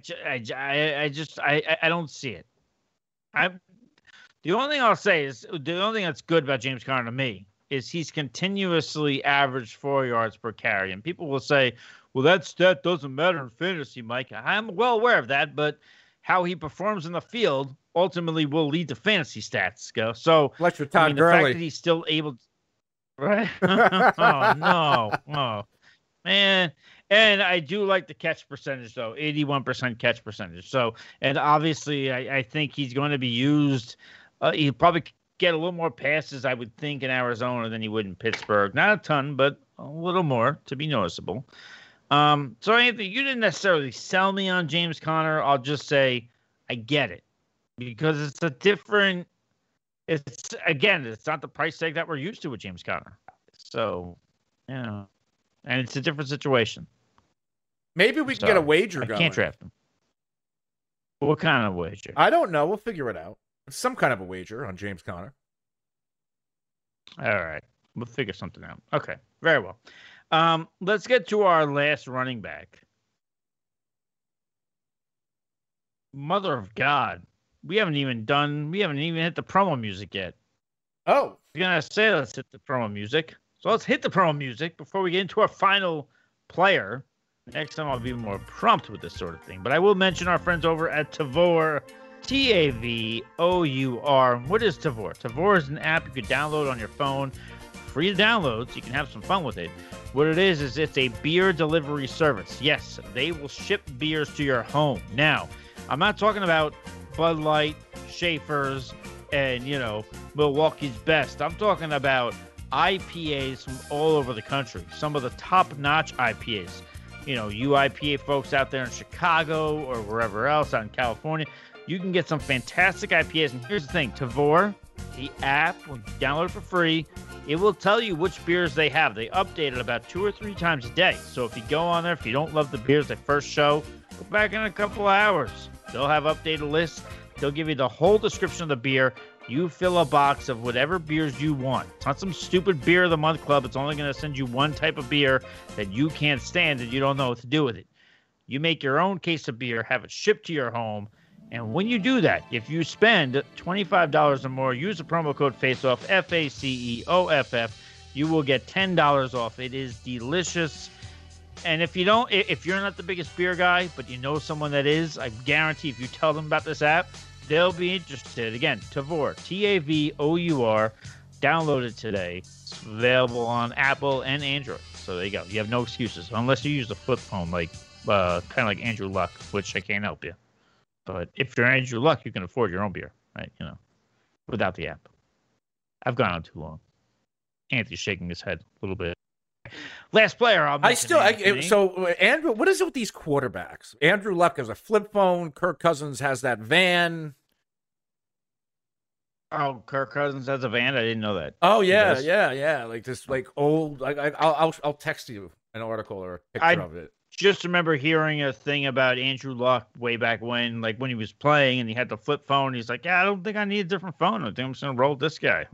don't see it. The only thing I'll say is the only thing that's good about James Conner to me is he's continuously averaged 4 yards per carry, and people will say, "Well, that stat doesn't matter in fantasy, Mike." I'm well aware of that, but how he performs in the field ultimately will lead to fantasy stats. So, the fact that he's still able to, right? Oh, no. Oh, man. And I do like the catch percentage, though, 81% catch percentage. So, and obviously, I think he's going to be used. He'll probably get a little more passes, I would think, in Arizona than he would in Pittsburgh. Not a ton, but a little more to be noticeable. So, Anthony, you didn't necessarily sell me on James Conner. I'll just say I get it. Because it's not the price tag that we're used to with James Conner. So, and it's a different situation. Maybe we can get a wager going. I can't draft him. What kind of wager? I don't know. We'll figure it out. Some kind of a wager on James Conner. All right. We'll figure something out. Okay. Very well. Let's get to our last running back. Mother of God. We haven't even hit the promo music yet. Oh. You're going to say let's hit the promo music. So let's hit the promo music before we get into our final player. Next time I'll be more prompt with this sort of thing. But I will mention our friends over at Tavour, Tavour. What is Tavour? Tavour is an app you can download on your phone free to download, so you can have some fun with it. What it is it's a beer delivery service. Yes, they will ship beers to your home. Now, I'm not talking about Bud Light, Schaefer's, and, Milwaukee's Best. I'm talking about IPAs from all over the country. Some of the top-notch IPAs. You IPA folks out there in Chicago or wherever else out in California, you can get some fantastic IPAs. And here's the thing, Tavour, the app, when you download it for free, it will tell you which beers they have. They update it about 2 or 3 times a day. So if you go on there, if you don't love the beers they first show, go back in a couple of hours. They'll have updated lists. They'll give you the whole description of the beer. You fill a box of whatever beers you want. It's not some stupid beer of the month club. It's only going to send you one type of beer that you can't stand and you don't know what to do with it. You make your own case of beer, have it shipped to your home. And when you do that, if you spend $25 or more, use the promo code FACEOFF, FACEOFF, you will get $10 off. It is delicious. And if you're not the biggest beer guy, but you know someone that is, I guarantee if you tell them about this app, they'll be interested. Again, Tavour, Tavour. Download it today. It's available on Apple and Android. So there you go. You have no excuses, unless you use the flip phone, kind of like Andrew Luck, which I can't help you. But if you're Andrew Luck, you can afford your own beer, right? Without the app. I've gone on too long. Anthony's shaking his head a little bit. Last player. So Andrew, what is it with these quarterbacks? Andrew Luck has a flip phone. Kirk Cousins has that van. Oh, Kirk Cousins has a van. I didn't know that. Oh yeah. Like this, old. I'll text you an article or a picture of it. Just remember hearing a thing about Andrew Luck way back when, when he was playing and he had the flip phone. He's like, I don't think I need a different phone. I think I'm just gonna roll with this guy.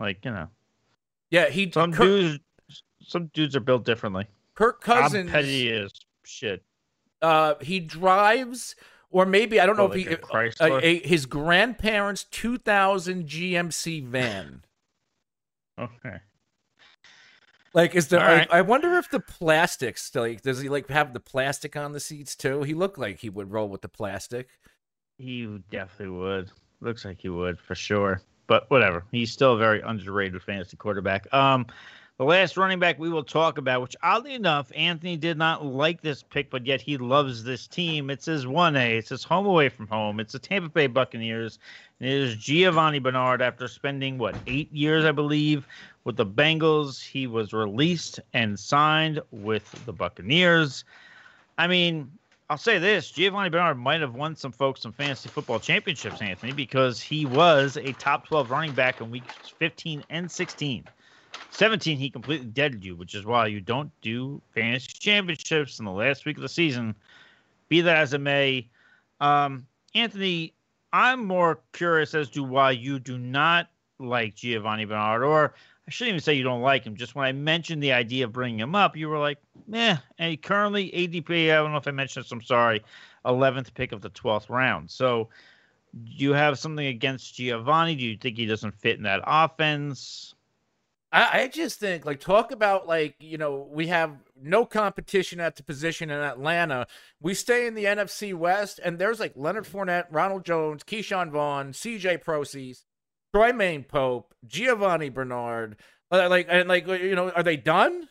Yeah, some dudes are built differently. Kirk Cousins. How petty is shit. He drives, or maybe I don't know if his grandparents' 2000 GMC van. Okay. Is there? Right. I wonder if the plastics. Does he have the plastic on the seats too? He looked like he would roll with the plastic. He definitely would. Looks like he would for sure. But whatever. He's still a very underrated fantasy quarterback. The last running back we will talk about, which oddly enough, Anthony did not like this pick, but yet he loves this team. It's his 1A. It's his home away from home. It's the Tampa Bay Buccaneers. And it is Giovanni Bernard. After spending, 8 years, I believe, with the Bengals, he was released and signed with the Buccaneers. I mean, I'll say this. Giovanni Bernard might have won some folks some fantasy football championships, Anthony, because he was a top 12 running back in weeks 15 and 16. 17, he completely deaded you, which is why you don't do fantasy championships in the last week of the season. Be that as it may. Anthony, I'm more curious as to why you do not like Giovanni Bernard, or I shouldn't even say you don't like him. Just when I mentioned the idea of bringing him up, you were like, meh. And currently ADP, I don't know if I mentioned this, I'm sorry, 11th pick of the 12th round. So do you have something against Giovanni? Do you think he doesn't fit in that offense? I just think, talk about, we have no competition at the position in Atlanta. We stay in the NFC West, and there's, Leonard Fournette, Ronald Jones, Keyshawn Vaughn, C.J. Prosise, Troy Pope, Giovanni Bernard. Are they done?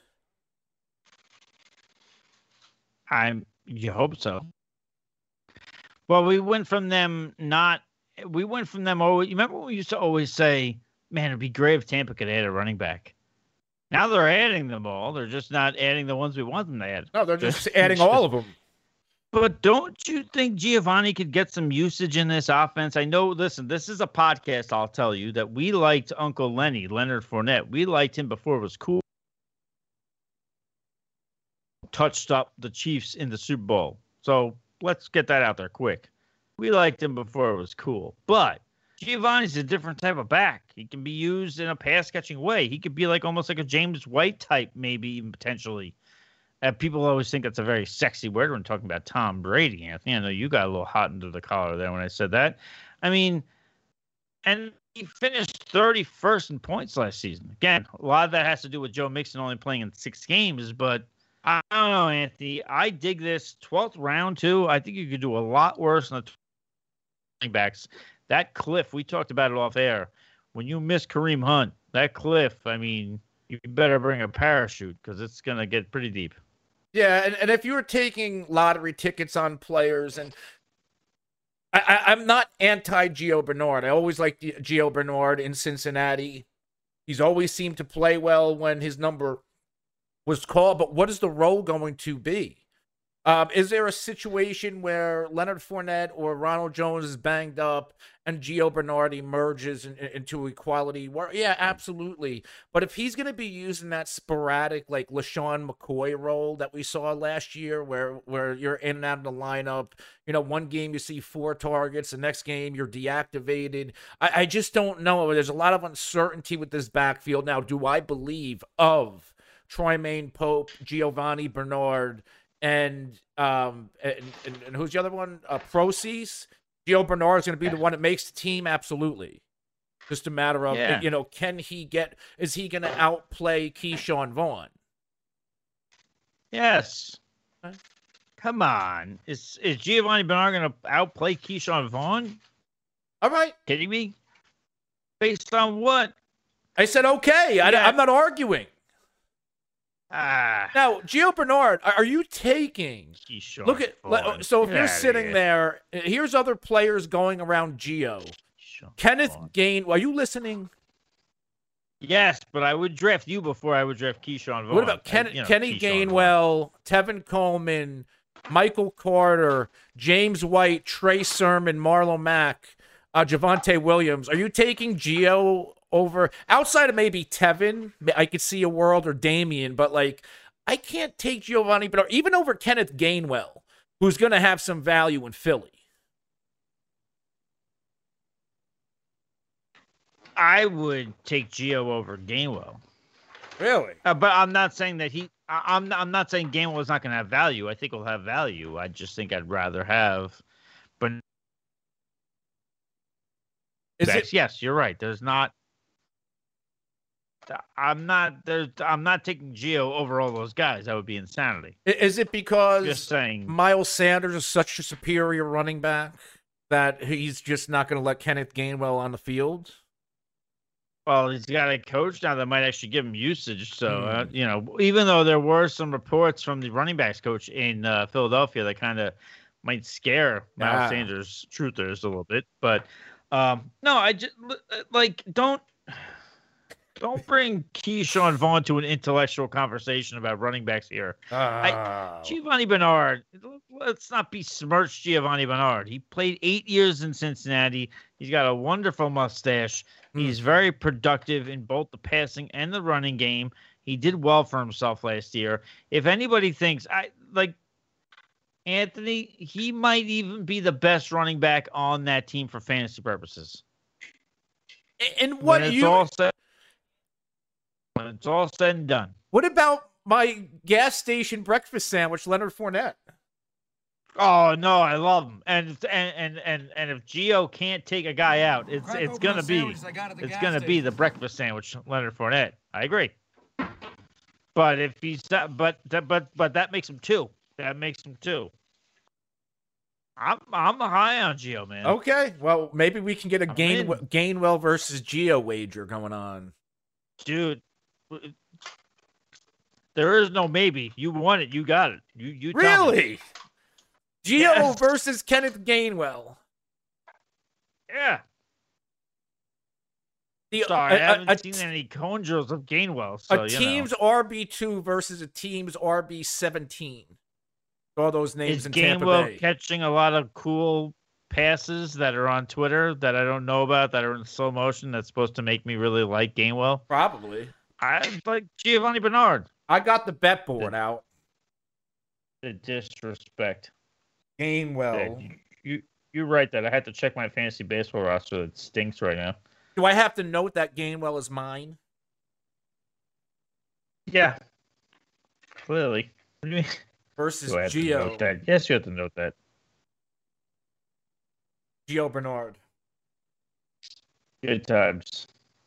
You hope so. Well, we went from them always, you remember when we used to always say, man, it'd be great if Tampa could add a running back. Now they're adding them all. They're just not adding the ones we want them to add. No, they're just adding all of them. But don't you think Giovanni could get some usage in this offense? I know, listen, this is a podcast, I'll tell you, that we liked Uncle Lenny, Leonard Fournette. We liked him before it was cool. Touched up the Chiefs in the Super Bowl. So let's get that out there quick. We liked him before it was cool. But Giovanni's a different type of back. He can be used in a pass-catching way. He could be almost like a James White type, maybe even potentially. People always think that's a very sexy word when talking about Tom Brady, Anthony. I know you got a little hot under the collar there when I said that. I mean, and he finished 31st in points last season. Again, a lot of that has to do with Joe Mixon only playing in 6 games, but I don't know, Anthony. I dig this 12th round, too. I think you could do a lot worse than the running backs. That cliff, we talked about it off air. When you miss Kareem Hunt, that cliff, I mean, you better bring a parachute because it's going to get pretty deep. Yeah, and if you were taking lottery tickets on players, and I'm not anti-Gio Bernard. I always liked Gio Bernard in Cincinnati. He's always seemed to play well when his number was called, but what is the role going to be? Is there a situation where Leonard Fournette or Ronald Jones is banged up and Gio Bernard emerges into equality? Yeah, absolutely. But if he's going to be using that sporadic, like LaShawn McCoy role that we saw last year, where you're in and out of the lineup, one game you see 4 targets, the next game you're deactivated. I just don't know. There's a lot of uncertainty with this backfield. Now, do I believe of Troymaine Pope, Giovanni Bernard, and who's the other one? Proceeds. Gio Bernard is going to be the one that makes the team. Absolutely. Just a matter of, is he going to outplay Keyshawn Vaughn? Yes. Come on. Is Giovanni Bernard going to outplay Keyshawn Vaughn? All right. Kidding me? Based on what? I said, okay. Yeah. I'm not arguing. Now, Gio Bernard, are you taking? Look at so if you're sitting there, here's other players going around Gio. Kenneth Gainwell, are you listening? Yes, but I would draft you before I would draft Keyshawn Vaughn. What about Kenny Gainwell, Tevin Coleman, Michael Carter, James White, Trey Sermon, Marlon Mack, Javonte Williams? Are you taking Gio over, outside of maybe Tevin? I could see a world, or Damian, but I can't take Giovanni Bernard even over Kenneth Gainwell, who's going to have some value in Philly. I would take Gio over Gainwell. Really? But I'm not saying that I'm not saying Gainwell is not going to have value. I think he'll have value. I just think I'd rather have. But yes, you're right. There's not. I'm not taking Gio over all those guys. That would be insanity. Is it because just saying Miles Sanders is such a superior running back that he's just not going to let Kenneth Gainwell on the field? Well, he's got a coach now that might actually give him usage. So, even though there were some reports from the running backs coach in Philadelphia that kind of might scare Miles Sanders truthers a little bit. But, no, I just, don't bring Keyshawn Vaughn to an intellectual conversation about running backs here. Giovanni Bernard, let's not besmirch Giovanni Bernard. He played 8 years in Cincinnati. He's got a wonderful mustache. He's very productive in both the passing and the running game. He did well for himself last year. If anybody thinks, Anthony, he might even be the best running back on that team for fantasy purposes. And when it's all said and done. What about my gas station breakfast sandwich, Leonard Fournette? Oh no, I love him. And if Gio can't take a guy out, it's gonna be the breakfast sandwich, Leonard Fournette. I agree. But if he's but that makes him 2. That makes him 2. I'm high on Gio, man. Okay, well maybe we can get a Gainwell versus Gio wager going on, dude. There is no maybe. You won it. You got it. You really? Gio versus Kenneth Gainwell. Yeah. Sorry, I haven't seen any cone drills of Gainwell. So, a team's RB2 versus a team's RB17. All those names in Tampa Bay. Gainwell catching a lot of cool passes that are on Twitter that I don't know about, that are in slow motion, that's supposed to make me really like Gainwell? Probably. I like Giovanni Bernard. I got the bet board out. The disrespect. Gainwell. You're right that I had to check my fantasy baseball roster. It stinks right now. Do I have to note that Gainwell is mine? Yeah. Clearly. What do you mean? Versus Gio. Yes, you have to note that. Gio Bernard. Good times.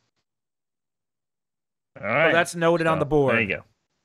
All right. So that's noted on the board. There you go.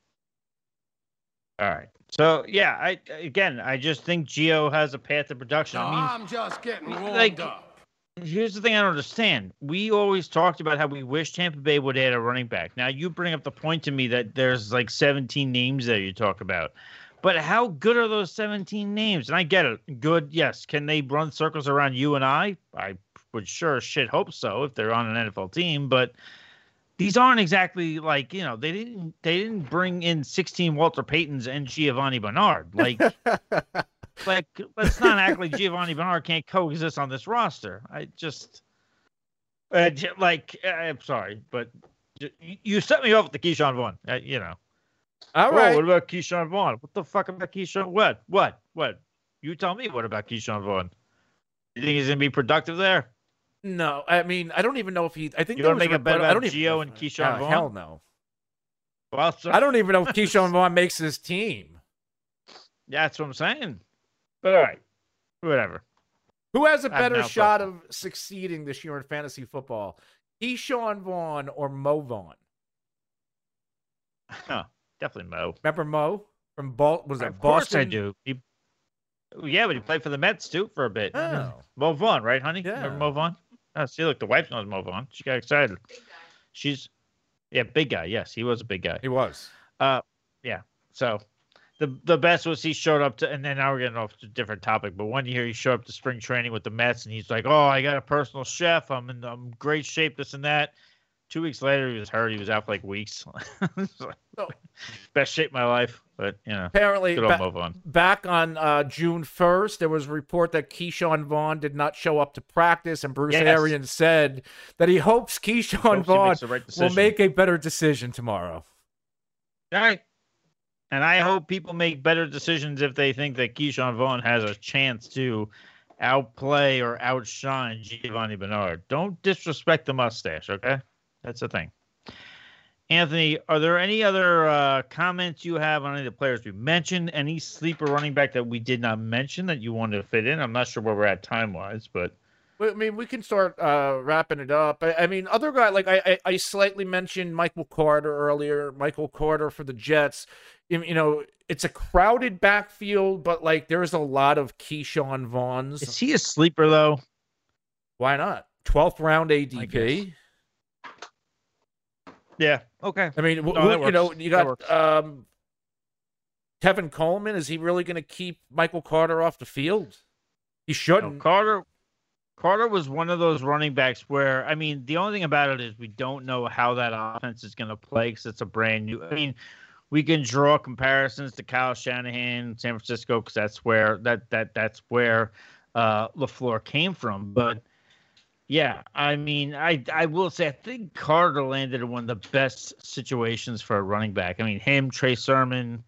All right. So, yeah, I just think Gio has a path to production. No, I mean, I'm just getting warmed up. here's the thing I don't understand. We always talked about how we wish Tampa Bay would add a running back. Now you bring up the point to me that there's like 17 names there you talk about. But how good are those 17 names? And I get it. Good, yes. Can they run circles around you and I? I would sure as shit hope so if they're on an NFL team. But these aren't exactly like, they didn't bring in 16 Walter Paytons and Giovanni Bernard. Like, let's not act like Giovanni Bernard can't coexist on this roster. I just, I'm sorry, but you set me off with the Keyshawn Vaughn, All right. What about Keyshawn Vaughn? What the fuck about Keyshawn? What? You tell me what about Keyshawn Vaughn? You think he's going to be productive there? No, I mean, I don't even know if he. I think you don't make a bet about Gio and Keyshawn Vaughn. Hell no. Well, I don't even know if Keyshawn Vaughn makes his team. Yeah, that's what I'm saying. But all right, whatever. Who has a better shot of succeeding this year in fantasy football, Keyshawn Vaughn or Mo Vaughn? Huh, definitely Mo. Remember Mo from Boston? Of course I do. Yeah, but he played for the Mets too for a bit. Oh. Mo Vaughn, right, honey? Yeah. Remember Mo Vaughn? Oh, see, look, the wife knows Mo Vaughn. She got excited. Big guy. Yes, he was a big guy. He was. Yeah. So the best was he showed up to, and then now we're getting off to a different topic. But 1 year he showed up to spring training with the Mets, and he's like, "Oh, I got a personal chef. I'm in great shape. This and that." 2 weeks later, he was hurt. He was out for like weeks. Best shape of my life, but apparently back on June 1st, there was a report that Keyshawn Vaughn did not show up to practice, and Bruce Arians said that he hopes Keyshawn Vaughn will make a better decision tomorrow. All right. And I hope people make better decisions if they think that Keyshawn Vaughn has a chance to outplay or outshine Giovanni Bernard. Don't disrespect the mustache, okay? That's the thing. Anthony, are there any other comments you have on any of the players we mentioned? Any sleeper running back that we did not mention that you wanted to fit in? I'm not sure where we're at time-wise, but... I mean, we can start wrapping it up. I mean, other guy, like I slightly mentioned Michael Carter earlier. Michael Carter for the Jets. It's a crowded backfield, but like there's a lot of Keyshawn Vaughns. Is he a sleeper, though? Why not? 12th round ADP. Yeah. Okay. I mean, you got Kevin Coleman. Is he really going to keep Michael Carter off the field? He shouldn't. Carter was one of those running backs where, I mean, the only thing about it is we don't know how that offense is going to play because it's a brand new. I mean, we can draw comparisons to Kyle Shanahan, San Francisco, because that's where that's where LaFleur came from. But yeah, I mean, I will say I think Carter landed in one of the best situations for a running back. I mean, him, Trey Sermon.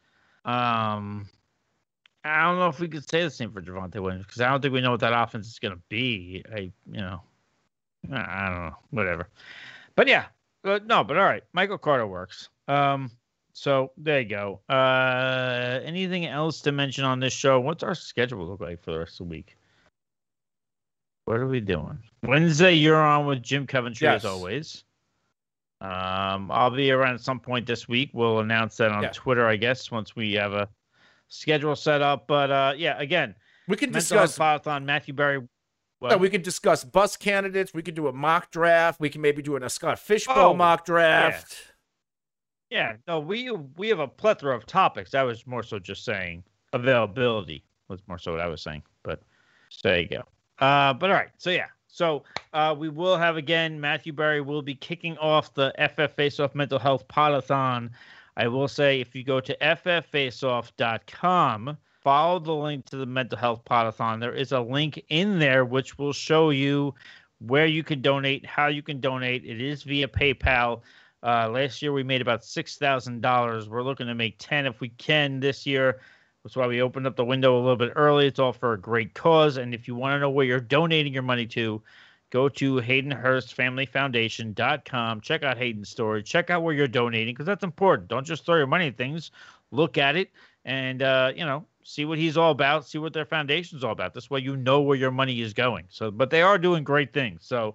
I don't know if we could say the same for Javonte Williams because I don't think we know what that offense is going to be. I don't know, whatever. But yeah, but all right. Michael Carter works. So there you go. Anything else to mention on this show? What's our schedule look like for the rest of the week? What are we doing? Wednesday, you're on with Jim Coventry as always. I'll be around at some point this week. We'll announce that on Twitter, I guess, once we have a schedule set up. But again, we can discuss on Matthew Berry. Well, we can discuss bus candidates. We can do a mock draft. We can maybe do a Scott Fishbowl mock draft. Yeah, no, we have a plethora of topics. I was more so just saying availability was more so what I was saying. But so there you go. But all right, so we will have again. Matthew Berry will be kicking off the FF Faceoff Mental Health Podathon. I will say if you go to fffaceoff.com, follow the link to the Mental Health Podathon. There is a link in there which will show you where you can donate, how you can donate. It is via PayPal. Last year we made about $6,000. We're looking to make 10 if we can this year. That's why we opened up the window a little bit early. It's all for a great cause. And if you want to know where you're donating your money to, go to HaydenHurstFamilyFoundation.com. Check out Hayden's story. Check out where you're donating because that's important. Don't just throw your money at things. Look at it and, see what he's all about. See what their foundation's all about. This way you know where your money is going. But they are doing great things. So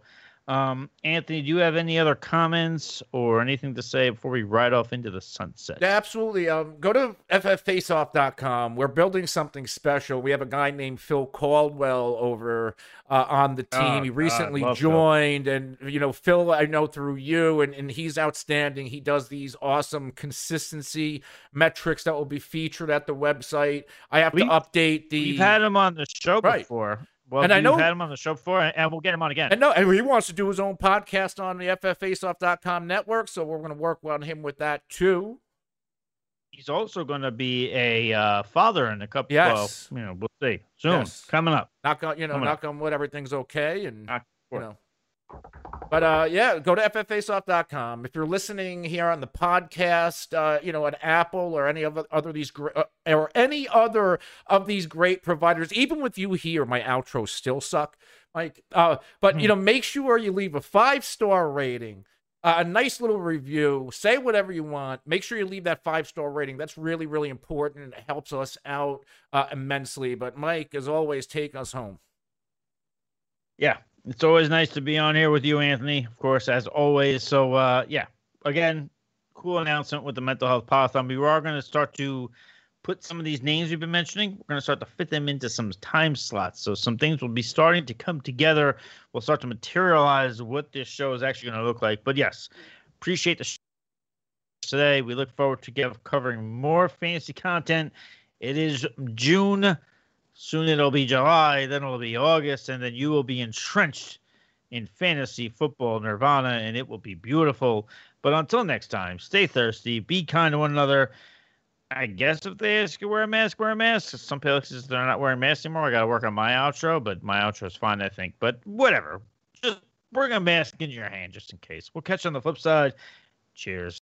Anthony, do you have any other comments or anything to say before we ride off into the sunset? Yeah, absolutely. Go to fffaceoff.com. We're building something special. We have a guy named Phil Caldwell over on the team. He recently joined, and Phil, I know through you, and he's outstanding. He does these awesome consistency metrics that will be featured at the website. I have to update the. We've had him on the show before. Well, and I know had him on the show before, and we'll get him on again. And he wants to do his own podcast on the FFFaceoff.com network, so we're going to work on him with that too. He's also going to be a father in a couple. Yes, we'll see soon. Coming up. Knock on wood, everything's okay, and But go to fffaceoff.com. If you're listening here on the podcast, at Apple or any other of these great providers, even with you here, my outros still suck, Mike. But make sure you leave a 5-star rating, a nice little review. Say whatever you want. Make sure you leave that 5-star rating. That's really, really important. It helps us out immensely. But Mike, as always, take us home. Yeah. It's always nice to be on here with you, Anthony, of course, as always. So, again, cool announcement with the Mental Health Podcast. We are going to start to put some of these names we've been mentioning. We're going to start to fit them into some time slots. So some things will be starting to come together. We'll start to materialize what this show is actually going to look like. But, yes, appreciate the show today. We look forward to covering more fantasy content. It is June. Soon it'll be July, then it'll be August, and then you will be entrenched in fantasy football nirvana, and it will be beautiful. But until next time, stay thirsty, be kind to one another. I guess if they ask you to wear a mask, wear a mask. Some places they're not wearing masks anymore. I got to work on my outro, but my outro is fine, I think. But whatever. Just bring a mask in your hand just in case. We'll catch you on the flip side. Cheers.